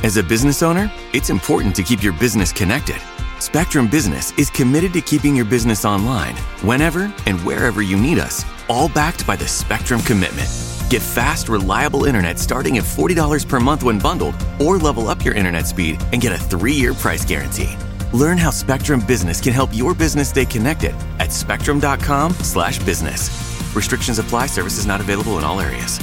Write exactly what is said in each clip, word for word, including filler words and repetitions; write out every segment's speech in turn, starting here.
As a business owner, it's important to keep your business connected. Spectrum Business is committed to keeping your business online, whenever and wherever you need us, all backed by the Spectrum Commitment. Get fast, reliable internet starting at forty dollars per month when bundled, or level up your internet speed and get a three-year price guarantee. Learn how Spectrum Business can help your business stay connected at spectrum.com slash business. Restrictions apply. Services not available in all areas.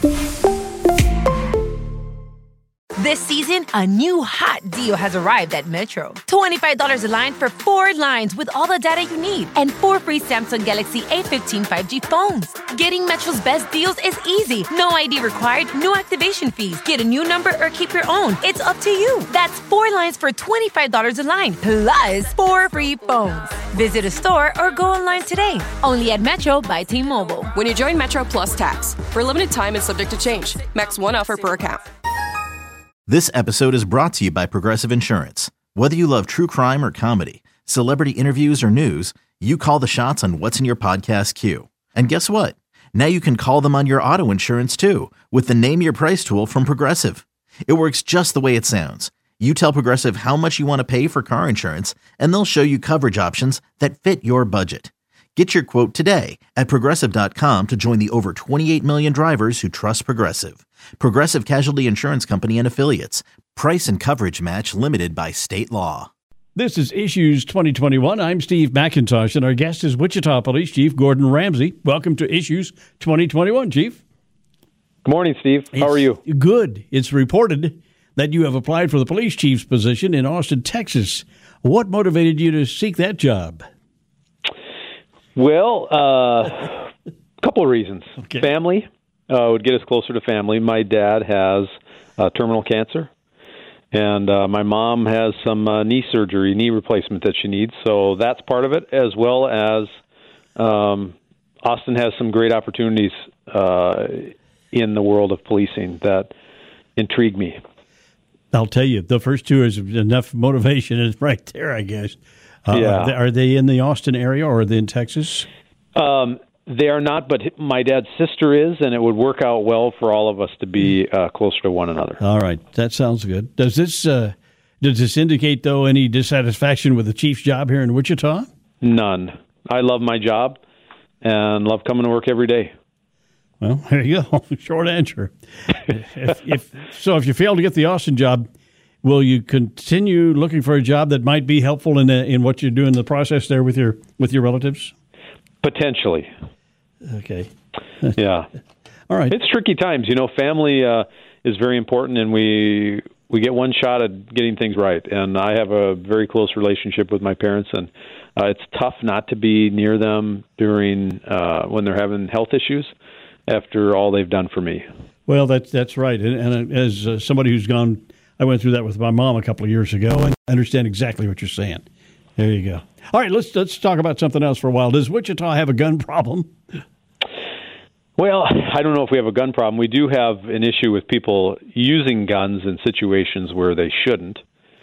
This season, a new hot deal has arrived at Metro. twenty-five dollars a line for four lines with all the data you need and four free Samsung Galaxy A fifteen five G phones. Getting Metro's best deals is easy. No I D required, no activation fees. Get a new number or keep your own. It's up to you. That's four lines for twenty-five dollars a line, plus four free phones. Visit a store or go online today. Only at Metro by T-Mobile. When you join Metro Plus Tax, for a limited time and subject to change. Max one offer per account. This episode is brought to you by Progressive Insurance. Whether you love true crime or comedy, celebrity interviews or news, you call the shots on what's in your podcast queue. And guess what? Now you can call them on your auto insurance too with the Name Your Price tool from Progressive. It works just the way it sounds. You tell Progressive how much you want to pay for car insurance, and they'll show you coverage options that fit your budget. Get your quote today at Progressive dot com to join the over twenty-eight million drivers who trust Progressive. Progressive Casualty Insurance Company and Affiliates. Price and coverage match limited by state law. This is Issues twenty twenty-one. I'm Steve McIntosh, and our guest is Wichita Police Chief Gordon Ramsey. Welcome to Issues twenty twenty-one, Chief. Good morning, Steve. How are you? Good. It's reported that you have applied for the police chief's position in Austin, Texas. What motivated you to seek that job? Well, a uh, couple of reasons. Okay. Family uh, would get us closer to family. My dad has uh, terminal cancer, and uh, my mom has some uh, knee surgery, knee replacement that she needs. So that's part of it, as well as um, Austin has some great opportunities uh, in the world of policing that intrigue me. I'll tell you, the first two is enough motivation is right there, I guess. Uh, yeah. Are they, are they in the Austin area or are they in Texas? Um, they are not, but my dad's sister is, and it would work out well for all of us to be uh, closer to one another. All right. That sounds good. Does this uh, does this indicate, though, any dissatisfaction with the chief's job here in Wichita? None. I love my job and love coming to work every day. Well, there you go. Short answer. if, if, so if you fail to get the Austin job, will you continue looking for a job that might be helpful in the, in what you're doing in the process there with your with your relatives? Potentially. Okay. Yeah. All right. It's tricky times. You know, family uh, is very important, and we we get one shot at getting things right. And I have a very close relationship with my parents, and uh, it's tough not to be near them during uh, when they're having health issues after all they've done for me. Well, that's that's right. And, and as uh, somebody who's gone, I went through that with my mom a couple of years ago, and I understand exactly what you're saying. There you go. All right, let's let's talk about something else for a while. Does Wichita have a gun problem? Well, I don't know if we have a gun problem. We do have an issue with people using guns in situations where they shouldn't.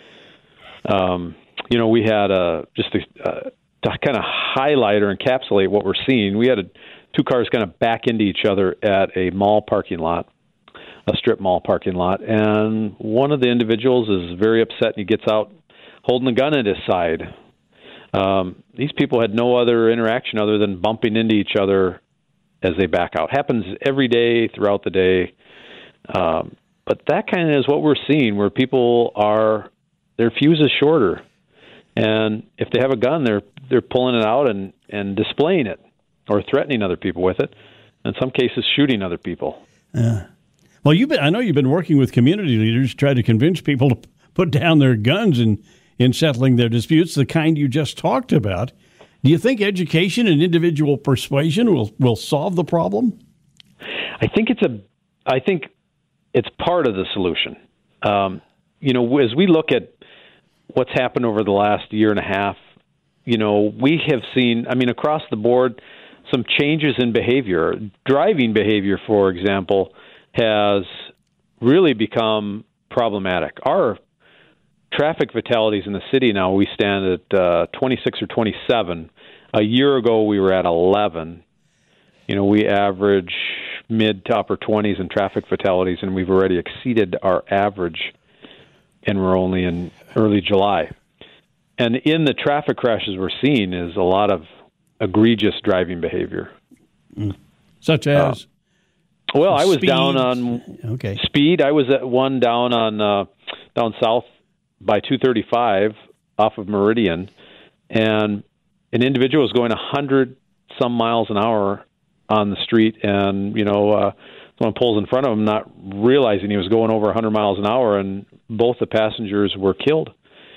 Um, you know, we had a just a, uh, to kind of highlight or encapsulate what we're seeing. We had a, two cars kind of back into each other at a mall parking lot, a strip mall parking lot, and one of the individuals is very upset, and he gets out holding a gun at his side. Um, these people had no other interaction other than bumping into each other as they back out. Happens every day throughout the day. Um, but that kind of is what we're seeing, where people are, their fuse is shorter. And if they have a gun, they're they're pulling it out and, and displaying it or threatening other people with it. In some cases, shooting other people. Yeah. Well, you've been, I know you've been working with community leaders to try to convince people to put down their guns in, in settling their disputes, the kind you just talked about. Do you think education and individual persuasion will, will solve the problem? I think it's a, I think it's part of the solution. Um, you know, as we look at what's happened over the last year and a half, you know, we have seen, I mean, across the board, some changes in behavior. Driving behavior, for example, has really become problematic. Our traffic fatalities in the city now, we stand at uh, twenty-six or twenty-seven. A year ago, we were at eleven. You know, we average mid to upper twenties in traffic fatalities, and we've already exceeded our average and we're only in early July. And in the traffic crashes we're seeing is a lot of egregious driving behavior. Mm. Such as? Uh, well, I was speed. down on okay. speed. I was at one down on uh, down south by two thirty-five off of Meridian, and an individual was going one hundred some miles an hour on the street, and, you know, uh, someone pulls in front of him, not realizing he was going over one hundred miles an hour, and both the passengers were killed.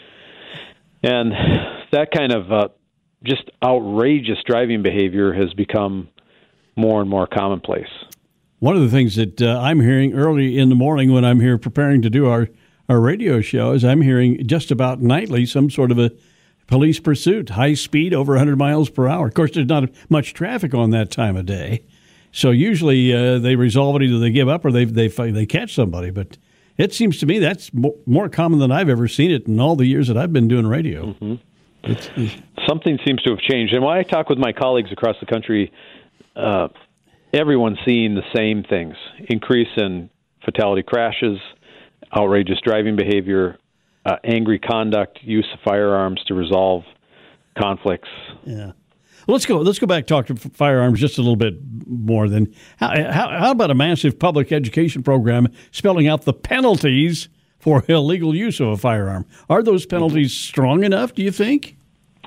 And that kind of uh, just outrageous driving behavior has become more and more commonplace. One of the things that uh, I'm hearing early in the morning when I'm here preparing to do our, our radio show is I'm hearing just about nightly some sort of a police pursuit, high speed, over one hundred miles per hour. Of course, there's not much traffic on that time of day. So usually uh, they resolve it, either they give up or they they they catch somebody. But it seems to me that's more common than I've ever seen it in all the years that I've been doing radio. Mm-hmm. It's, it's, Something seems to have changed. And when I talk with my colleagues across the country, uh, everyone's seeing the same things: increase in fatality crashes, outrageous driving behavior, uh, angry conduct, use of firearms to resolve conflicts. Yeah. Well, let's go. Let's go back and talk to firearms just a little bit more. Then, how, how, how about a massive public education program spelling out the penalties for illegal use of a firearm? Are those penalties strong enough, do you think?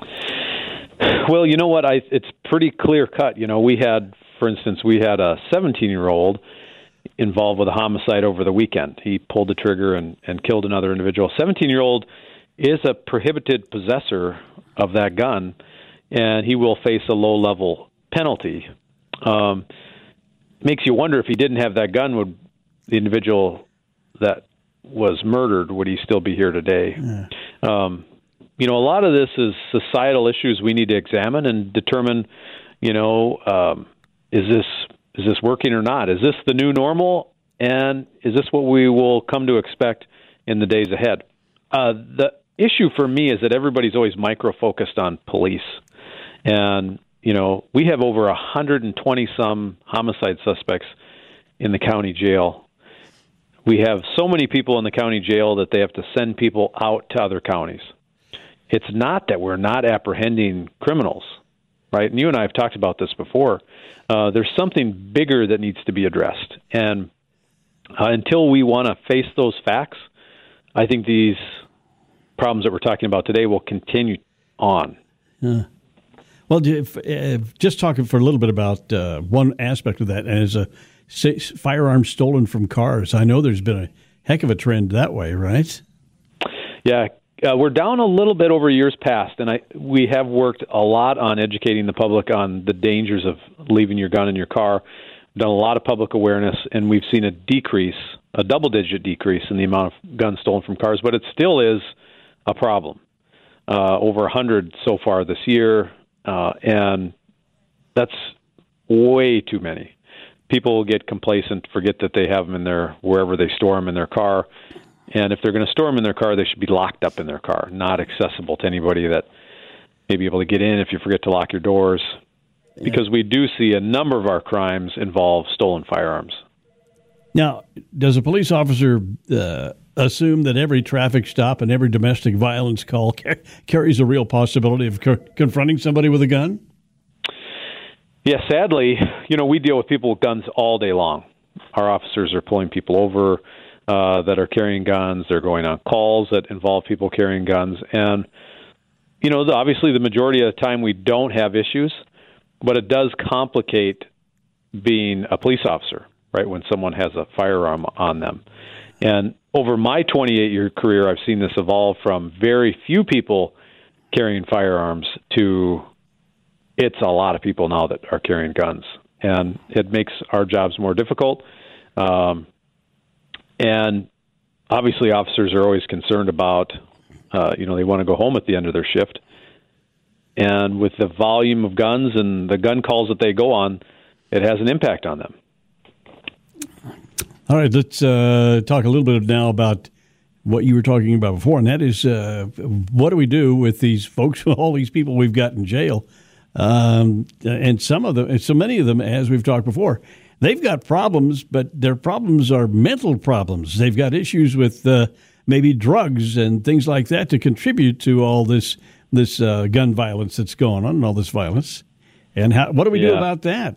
Well, you know what? I, it's pretty clear cut. You know, we had, for instance, we had a seventeen-year-old involved with a homicide over the weekend. He pulled the trigger and, and killed another individual. seventeen-year-old is a prohibited possessor of that gun, and he will face a low-level penalty. Um, makes you wonder, if he didn't have that gun, would the individual that was murdered, would he still be here today? Yeah. Um, you know, a lot of this is societal issues we need to examine and determine, you know, um, is this is this working or not? Is this the new normal? And is this what we will come to expect in the days ahead? Uh, the issue for me is that everybody's always micro-focused on police. And, you know, we have over one hundred twenty some homicide suspects in the county jail. We have so many people in the county jail that they have to send people out to other counties. It's not that we're not apprehending criminals, right? And you and I have talked about this before. Uh, there's something bigger that needs to be addressed. And uh, until we want to face those facts, I think these problems that we're talking about today will continue on. Yeah. Well, if, if, just talking for a little bit about uh, one aspect of that, and as a firearms stolen from cars. I know there's been a heck of a trend that way, right? Yeah, uh, we're down a little bit over years past, and I we have worked a lot on educating the public on the dangers of leaving your gun in your car. We've done a lot of public awareness, and we've seen a decrease, a double-digit decrease in the amount of guns stolen from cars, but it still is a problem. Uh, over one hundred so far this year, uh, and that's way too many. People will get complacent, forget that they have them in their, wherever they store them in their car. And if they're going to store them in their car, they should be locked up in their car, not accessible to anybody that may be able to get in if you forget to lock your doors. Yeah. Because we do see a number of our crimes involve stolen firearms. Now, does a police officer uh, assume that every traffic stop and every domestic violence call car- carries a real possibility of co- confronting somebody with a gun? Yeah, sadly, you know, we deal with people with guns all day long. Our officers are pulling people over uh, that are carrying guns. They're going on calls that involve people carrying guns. And, you know, obviously the majority of the time we don't have issues, but it does complicate being a police officer, right, when someone has a firearm on them. And over my twenty-eight-year career, I've seen this evolve from very few people carrying firearms to it's a lot of people now that are carrying guns, and it makes our jobs more difficult. Um, and obviously officers are always concerned about, uh, you know, they want to go home at the end of their shift. And with the volume of guns and the gun calls that they go on, it has an impact on them. All right, let's uh, talk a little bit now about what you were talking about before, and that is uh, what do we do with these folks, all these people we've got in jail? Um, and some of them, so many of them, as we've talked before, they've got problems, but their problems are mental problems. They've got issues with uh, maybe drugs and things like that to contribute to all this this uh, gun violence that's going on and all this violence. And how, what do we yeah. do about that?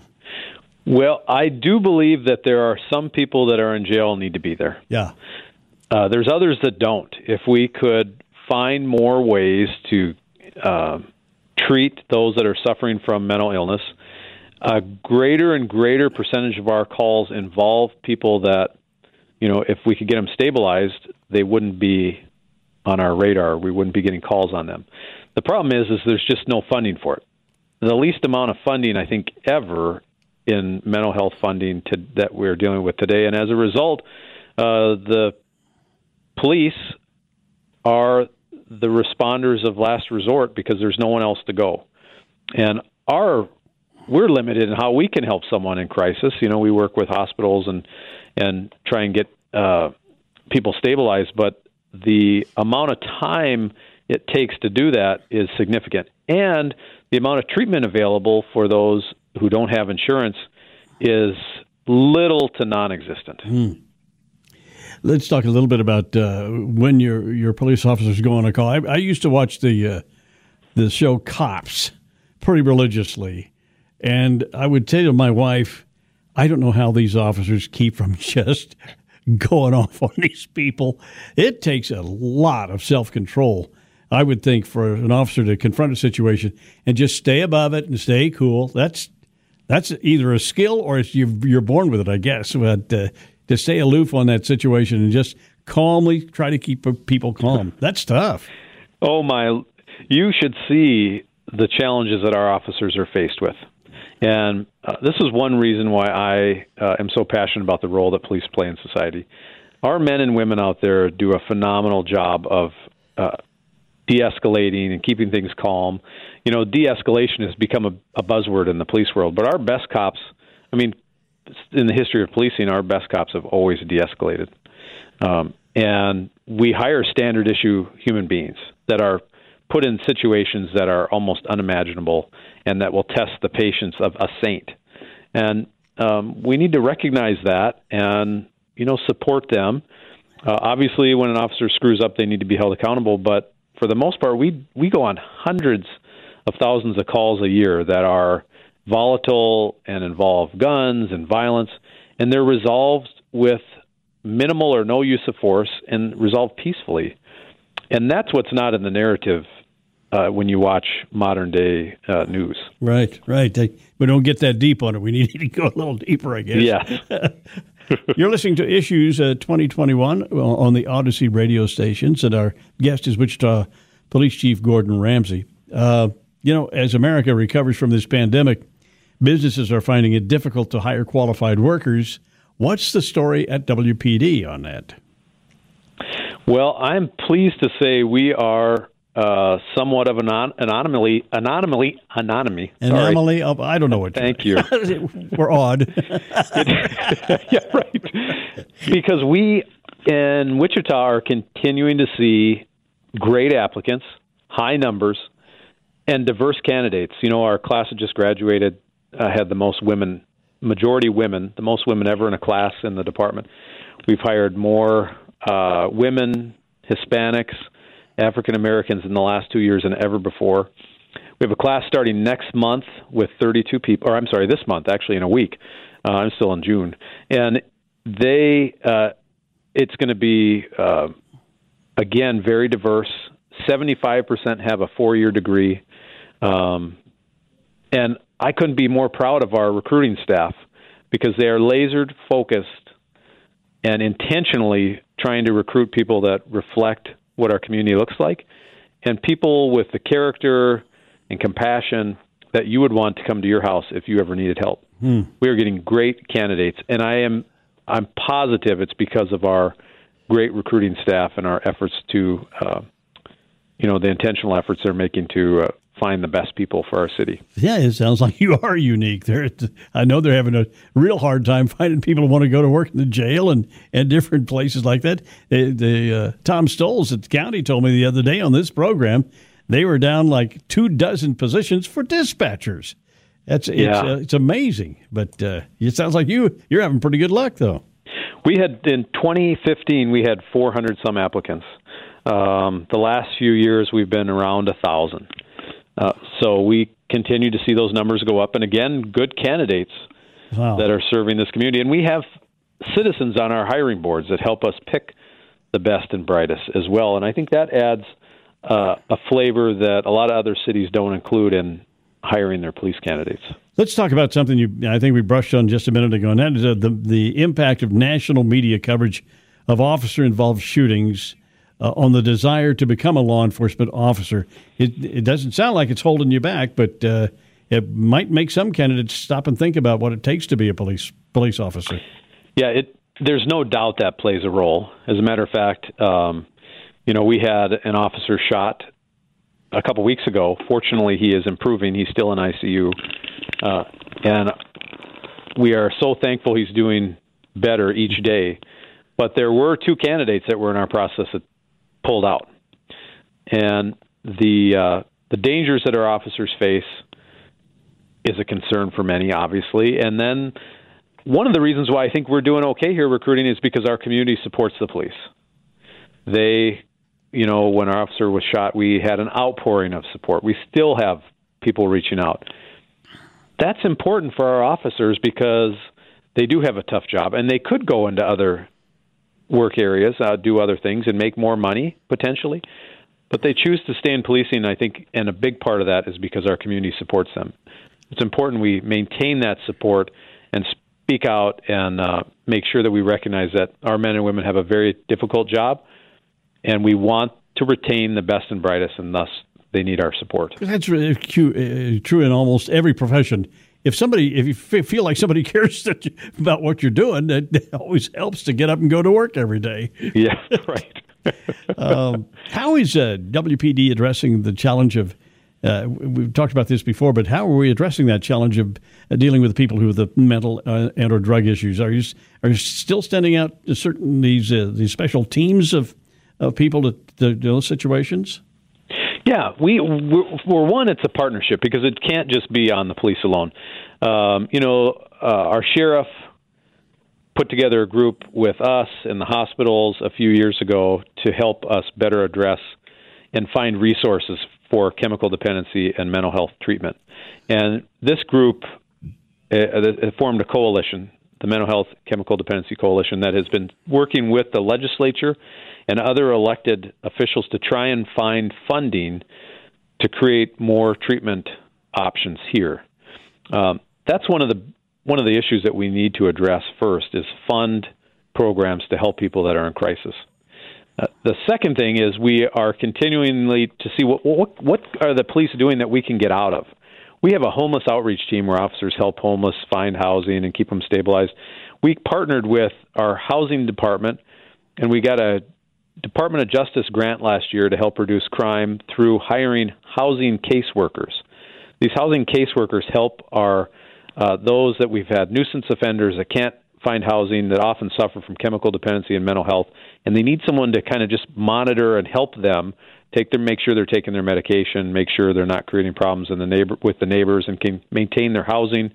Well, I do believe that there are some people that are in jail and need to be there. Yeah. Uh, there's others that don't. If we could find more ways to uh, treat those that are suffering from mental illness, a greater and greater percentage of our calls involve people that, you know, if we could get them stabilized, they wouldn't be on our radar. We wouldn't be getting calls on them. The problem is, is there's just no funding for it. The least amount of funding, I think, ever in mental health funding to, that we're dealing with today. And as a result, uh, the police are the responders of last resort because there's no one else to go. And our we're limited in how we can help someone in crisis. You know, we work with hospitals and and try and get uh, people stabilized, but the amount of time it takes to do that is significant. And the amount of treatment available for those who don't have insurance is little to non-existent. Mm. Let's talk a little bit about uh, when your your police officers go on a call. I, I used to watch the uh, the show Cops pretty religiously, and I would tell to my wife, I don't know how these officers keep from just going off on these people. It takes a lot of self-control, I would think, for an officer to confront a situation and just stay above it and stay cool. That's that's either a skill or it's you're, you're born with it, I guess. But uh, to stay aloof on that situation and just calmly try to keep people calm, that's tough. Oh, my. You should see the challenges that our officers are faced with. And uh, this is one reason why I uh, am so passionate about the role that police play in society. Our men and women out there do a phenomenal job of uh, de-escalating and keeping things calm. You know, de-escalation has become a, a buzzword in the police world, but our best cops, I mean, in the history of policing, our best cops have always de-escalated. Um, and we hire standard issue human beings that are put in situations that are almost unimaginable and that will test the patience of a saint. And um, we need to recognize that and, you know, support them. Uh, obviously, when an officer screws up, they need to be held accountable. But for the most part, we we go on hundreds of thousands of calls a year that are volatile and involve guns and violence, and they're resolved with minimal or no use of force and resolved peacefully. And that's what's not in the narrative uh, when you watch modern-day uh, news. Right, right. We don't get that deep on it. We need to go a little deeper, I guess. Yeah. You're listening to Issues uh, twenty twenty-one on the Odyssey radio stations, and our guest is Wichita Police Chief Gordon Ramsay. Uh, you know, as America recovers from this pandemic, businesses are finding it difficult to hire qualified workers. What's the story at W P D on that? Well, I'm pleased to say we are uh, somewhat of an anon- anomaly, anomaly, anomaly. Anomaly of, I don't know what. Thank you. We're odd. Yeah, right. Because we in Wichita are continuing to see great applicants, high numbers, and diverse candidates. You know, our class that just graduated uh, had the most women, majority women, the most women ever in a class in the department. We've hired more uh, women, Hispanics, African Americans in the last two years than ever before. We have a class starting next month with thirty-two people, or I'm sorry, this month, actually in a week. Uh, I'm still in June. And they, uh, it's going to be, uh, again, very diverse. seventy-five percent have a four-year degree. Um, and I couldn't be more proud of our recruiting staff because they are lasered focused and intentionally trying to recruit people that reflect what our community looks like and people with the character and compassion that you would want to come to your house if you ever needed help. Hmm. We are getting great candidates, and I am I'm positive it's because of our great recruiting staff and our efforts to, uh, you know, the intentional efforts they're making to uh, find the best people for our city. Yeah, it sounds like you are unique. There, I know they're having a real hard time finding people who want to go to work in the jail and, and different places like that. The, the uh, Tom Stoles at the county told me the other day on this program they were down like two dozen positions for dispatchers. That's it's, yeah. uh, it's amazing, but uh, it sounds like you you're having pretty good luck though. We had, in twenty fifteen, we had four hundred some applicants. Um, the last few years, we've been around one thousand. Uh, so we continue to see those numbers go up. And again, good candidates wow. that are serving this community. And we have citizens on our hiring boards that help us pick the best and brightest as well. And I think that adds uh, a flavor that a lot of other cities don't include in hiring their police candidates. Let's talk about something you I think we brushed on just a minute ago, and that is uh, the, the impact of national media coverage of officer-involved shootings uh, on the desire to become a law enforcement officer. It, it doesn't sound like it's holding you back, but uh, it might make some candidates stop and think about what it takes to be a police police officer. Yeah, it, there's no doubt that plays a role. As a matter of fact, um, you know, we had an officer shot a couple weeks ago. Fortunately, he is improving. He's still in I C U. Uh, and we are so thankful he's doing better each day. But there were two candidates that were in our process that pulled out. And the uh, the dangers that our officers face is a concern for many, obviously. And then one of the reasons why I think we're doing okay here recruiting is because our community supports the police. They, you know, when our officer was shot, we had an outpouring of support. We still have people reaching out. That's important for our officers because they do have a tough job, and they could go into other work areas, uh, do other things, and make more money, potentially. But they choose to stay in policing, I think, and a big part of that is because our community supports them. It's important we maintain that support and speak out and uh, make sure that we recognize that our men and women have a very difficult job, and we want to retain the best and brightest, and thus they need our support. That's really true in almost every profession. If somebody, if you feel like somebody cares that you, about what you're doing, it always helps to get up and go to work every day. Yeah, right. um, how is uh, W P D addressing the challenge of, uh, we've talked about this before, but how are we addressing that challenge of uh, dealing with people who have the mental uh, and or drug issues? Are you are you still standing out certain these uh, these special teams of, of people to, to those situations? Yeah, we we're, we're one. It's a partnership because it can't just be on the police alone. Um, you know, uh, our sheriff put together a group with us in the hospitals a few years ago to help us better address and find resources for chemical dependency and mental health treatment. And this group uh, uh, formed a coalition, the Mental Health Chemical Dependency Coalition, that has been working with the legislature and other elected officials to try and find funding to create more treatment options here. Um, that's one of the one of the issues that we need to address first is fund programs to help people that are in crisis. Uh, the second thing is we are continually to see what, what what are the police doing that we can get out of. We have a homeless outreach team where officers help homeless find housing and keep them stabilized. We partnered with our housing department, and we got a Department of Justice grant last year to help reduce crime through hiring housing caseworkers. These housing caseworkers help our uh, those that we've had nuisance offenders that can't find housing, that often suffer from chemical dependency and mental health, and they need someone to kind of just monitor and help them take their, make sure they're taking their medication, make sure they're not creating problems in the neighbor with the neighbors, and can maintain their housing.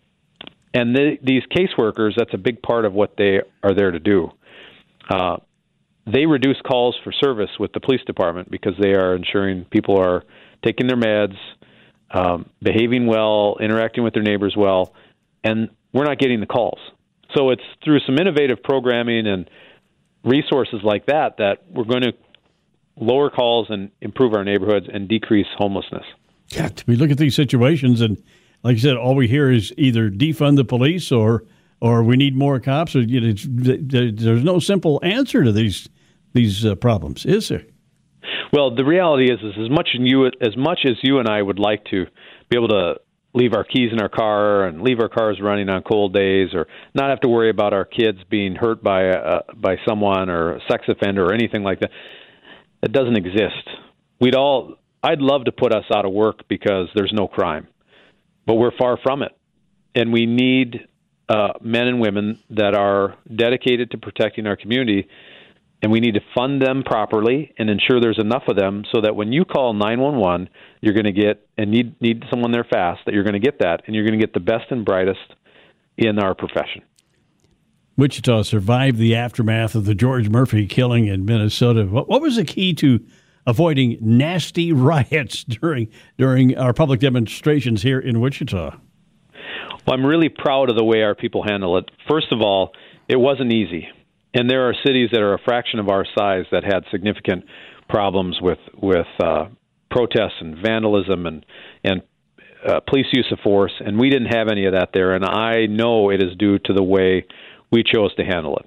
And the, these caseworkers, that's a big part of what they are there to do. Uh, They reduce calls for service with the police department because they are ensuring people are taking their meds, um, behaving well, interacting with their neighbors well, and we're not getting the calls. So it's through some innovative programming and resources like that that we're going to lower calls and improve our neighborhoods and decrease homelessness. Yeah, we look at these situations, and like you said, all we hear is either defund the police or or we need more cops. Or, you know, it's, there's no simple answer to these these uh, problems, is there? Well, the reality is, is as much as you as much as you and I would like to be able to leave our keys in our car and leave our cars running on cold days, or not have to worry about our kids being hurt by uh, by someone or a sex offender or anything like that, it doesn't exist. We'd all, I'd love to put us out of work because there's no crime, but we're far from it, and we need uh, men and women that are dedicated to protecting our community. And we need to fund them properly and ensure there's enough of them so that when you call nine one one, you're going to get and need need someone there fast, that you're going to get that, and you're going to get the best and brightest in our profession. Wichita survived the aftermath of the George Murphy killing in Minnesota. What, what was the key to avoiding nasty riots during during our public demonstrations here in Wichita? Well, I'm really proud of the way our people handle it. First of all, it wasn't easy. And there are cities that are a fraction of our size that had significant problems with with uh, protests and vandalism and and uh, police use of force, and we didn't have any of that there. And I know it is due to the way we chose to handle it.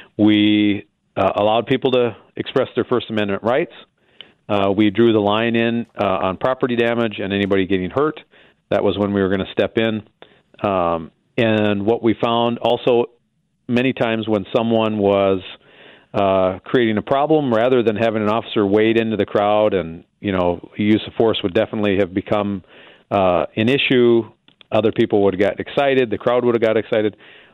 We uh, allowed people to express their First Amendment rights. Uh, we drew the line in uh, on property damage and anybody getting hurt. That was when we were going to step in. Um, and what we found also many times when someone was uh, creating a problem, rather than having an officer wade into the crowd and, you know, use of force would definitely have become uh, an issue. Other people would have got excited. The crowd would have got excited.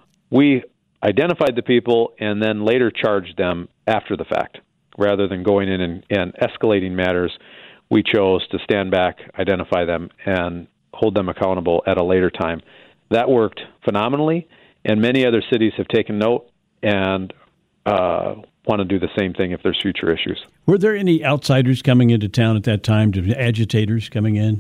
We identified the people and then later charged them after the fact. Rather than going in and, and escalating matters, we chose to stand back, identify them, and hold them accountable at a later time. That worked phenomenally, and many other cities have taken note and uh, want to do the same thing if there's future issues. Were there any outsiders coming into town at that time, agitators coming in?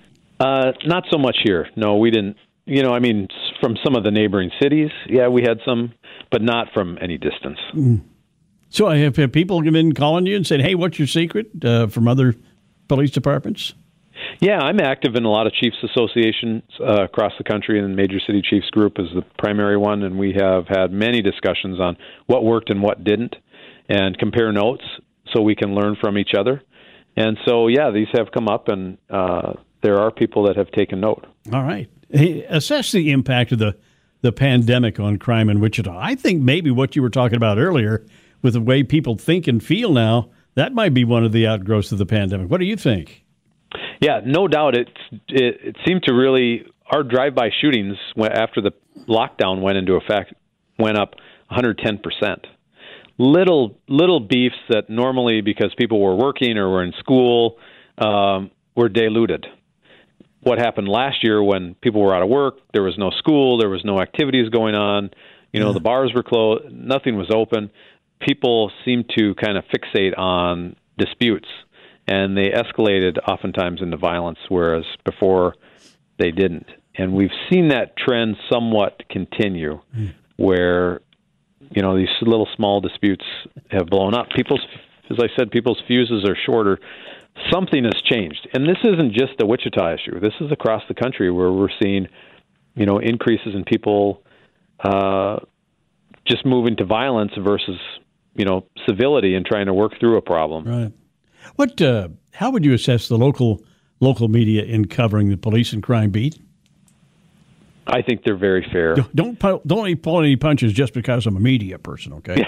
Uh, not so much here. No, we didn't. You know, I mean, from some of the neighboring cities, yeah, we had some, but not from any distance. Mm. So have, have people been calling you and said, hey, what's your secret uh, from other police departments? Yeah, I'm active in a lot of chiefs associations uh, across the country, and Major City Chiefs Group is the primary one, and we have had many discussions on what worked and what didn't, and compare notes so we can learn from each other. And so, yeah, these have come up, and uh, there are people that have taken note. All right. Hey, assess the impact of the, the pandemic on crime in Wichita. I think maybe what you were talking about earlier with the way people think and feel now, that might be one of the outgrowths of the pandemic. What do you think? Yeah, no doubt. It, it, it seemed to really, our drive-by shootings after the lockdown went into effect went up one hundred ten percent. Little little beefs that normally, because people were working or were in school, um, were diluted. What happened last year when people were out of work, there was no school, there was no activities going on, you know, yeah. The bars were closed, nothing was open. People seemed to kind of fixate on disputes, and they escalated oftentimes into violence, whereas before they didn't. And we've seen that trend somewhat continue, mm. where, you know, these little small disputes have blown up. People's, as I said, people's fuses are shorter. Something has changed. And this isn't just a Wichita issue. This is across the country where we're seeing, you know, increases in people uh, just moving to violence versus, you know, civility and trying to work through a problem. Right. What? Uh, how would you assess the local local media in covering the police and crime beat? I think they're very fair. Don't don't, don't pull any punches just because I'm a media person, okay?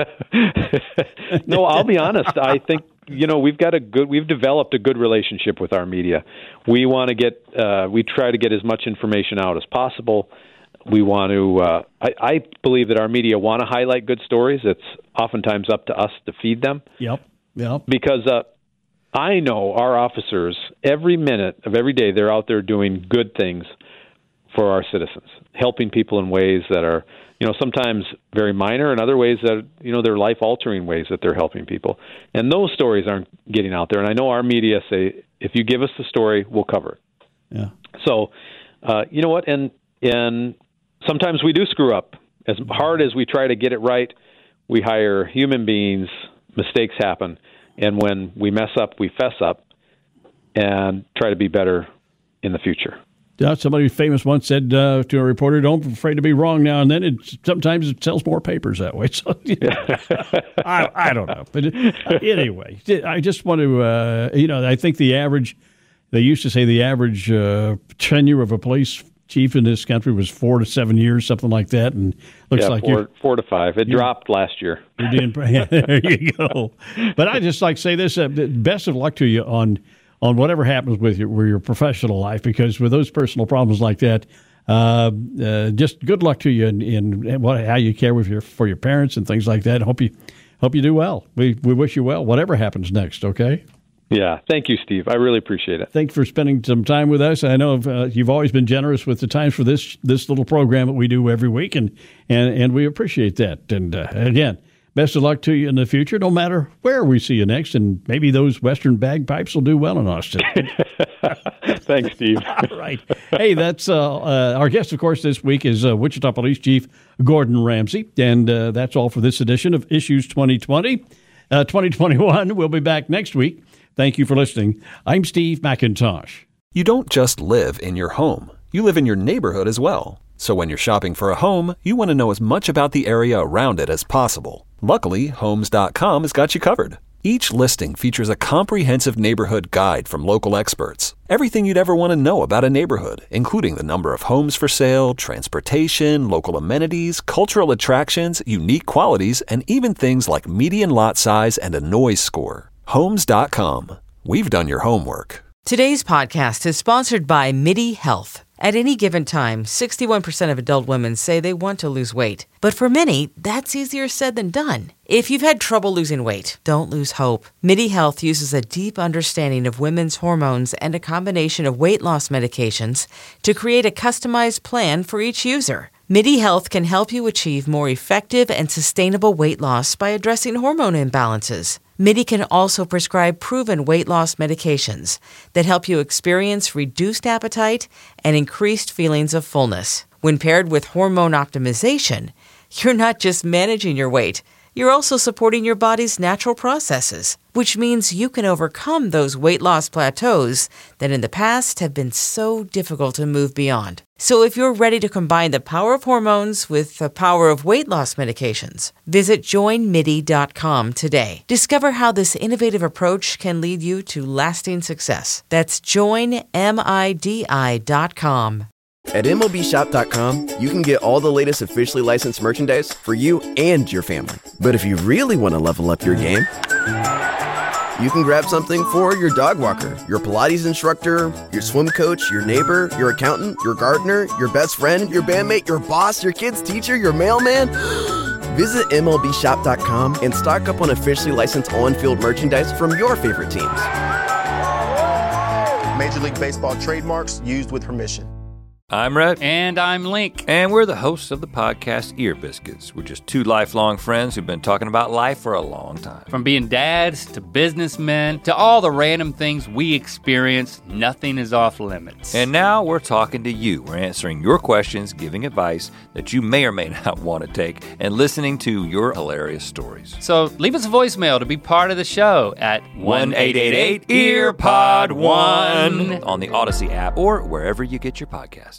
No, I'll be honest. I think, you know, we've got a good, we've developed a good relationship with our media. We want to get, uh, we try to get as much information out as possible. We want to, uh, I, I believe that our media want to highlight good stories. It's oftentimes up to us to feed them. Yep, yep. Because uh, I know our officers, every minute of every day, they're out there doing good things for our citizens, helping people in ways that are, you know, sometimes very minor, and other ways that, you know, they're life-altering ways that they're helping people. And those stories aren't getting out there. And I know our media say, if you give us the story, we'll cover it. Yeah. So, uh, you know what? And and sometimes we do screw up. As hard as we try to get it right, we hire human beings, mistakes happen. And when we mess up, we fess up and try to be better in the future. Uh, somebody famous once said uh, to a reporter, "Don't be afraid to be wrong now and then." It sometimes it sells more papers that way. So you know, I, I don't know, but anyway, I just want to, uh, you know, I think the average. They used to say the average uh, tenure of a police chief in this country was four to seven years, something like that, and looks yeah, like four, you're, four to five. It dropped last year. You're doing, yeah, there you go. But I just like to say this: uh, best of luck to you on. on whatever happens with your, with your professional life, because with those personal problems like that, uh, uh, just good luck to you in, in what, how you care with your, for your parents and things like that. Hope you hope you do well. We we wish you well, whatever happens next, okay? Yeah, thank you, Steve. I really appreciate it. Thanks for spending some time with us. I know uh, you've always been generous with the times for this this little program that we do every week, and and, and we appreciate that. And uh, again, best of luck to you in the future, no matter where we see you next, and maybe those Western bagpipes will do well in Austin. Thanks, Steve. All right. Hey, that's uh, uh, our guest, of course, this week is uh, Wichita Police Chief Gordon Ramsay, and uh, that's all for this edition of Issues twenty twenty. Uh, twenty twenty-one, we'll be back next week. Thank you for listening. I'm Steve McIntosh. You don't just live in your home. You live in your neighborhood as well. So when you're shopping for a home, you want to know as much about the area around it as possible. Luckily, Homes dot com has got you covered. Each listing features a comprehensive neighborhood guide from local experts. Everything you'd ever want to know about a neighborhood, including the number of homes for sale, transportation, local amenities, cultural attractions, unique qualities, and even things like median lot size and a noise score. Homes dot com. We've done your homework. Today's podcast is sponsored by MIDI Health. At any given time, sixty-one percent of adult women say they want to lose weight. But for many, that's easier said than done. If you've had trouble losing weight, don't lose hope. MIDI Health uses a deep understanding of women's hormones and a combination of weight loss medications to create a customized plan for each user. MIDI Health can help you achieve more effective and sustainable weight loss by addressing hormone imbalances. MIDI can also prescribe proven weight loss medications that help you experience reduced appetite and increased feelings of fullness. When paired with hormone optimization, you're not just managing your weight, you're also supporting your body's natural processes, which means you can overcome those weight loss plateaus that in the past have been so difficult to move beyond. So if you're ready to combine the power of hormones with the power of weight loss medications, visit join midi dot com today. Discover how this innovative approach can lead you to lasting success. That's join midi dot com. At M L B shop dot com, you can get all the latest officially licensed merchandise for you and your family. But if you really want to level up your game, you can grab something for your dog walker, your Pilates instructor, your swim coach, your neighbor, your accountant, your gardener, your best friend, your bandmate, your boss, your kid's teacher, your mailman. Visit M L B shop dot com and stock up on officially licensed on-field merchandise from your favorite teams. Major League Baseball trademarks used with permission. I'm Rhett. And I'm Link. And we're the hosts of the podcast Ear Biscuits. We're just two lifelong friends who've been talking about life for a long time. From being dads to businessmen to all the random things we experience, nothing is off limits. And now we're talking to you. We're answering your questions, giving advice that you may or may not want to take, and listening to your hilarious stories. So leave us a voicemail to be part of the show at one eight eight eight, E A R P O D one on the Odyssey app or wherever you get your podcasts.